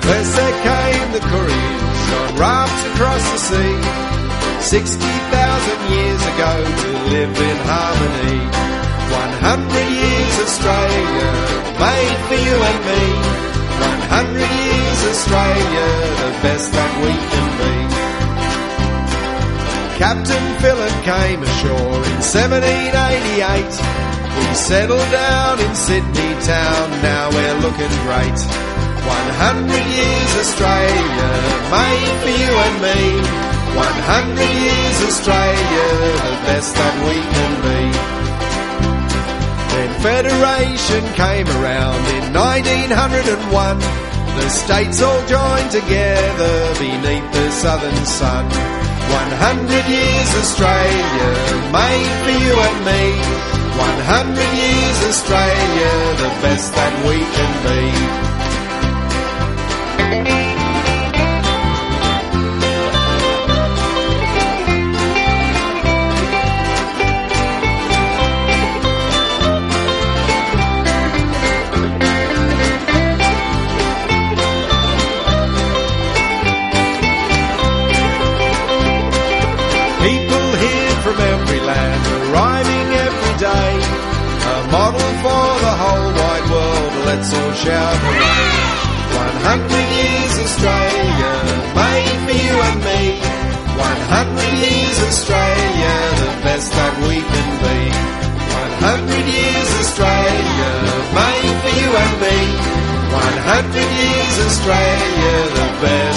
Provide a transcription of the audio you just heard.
First there came the couriers on rafts across the sea, 60,000 years ago to live in harmony. 100 years Australia made for you and me. 100 years Australia, the best that we can be. Captain Phillip came ashore in 1788. We settled down in Sydney town, now we're looking great. 100 years Australia made for you and me. 100 years Australia, the best that we can be. Then Federation came around in 1901. The states all joined together beneath the southern sun. 100 years Australia made for you and me. 100 years Australia, the best that we can be. Model for the whole wide world, let's all shout hooray. 100 years Australia, made for you and me. 100 years Australia, the best that we can be. 100 years Australia, made for you and me. 100 years Australia, the best.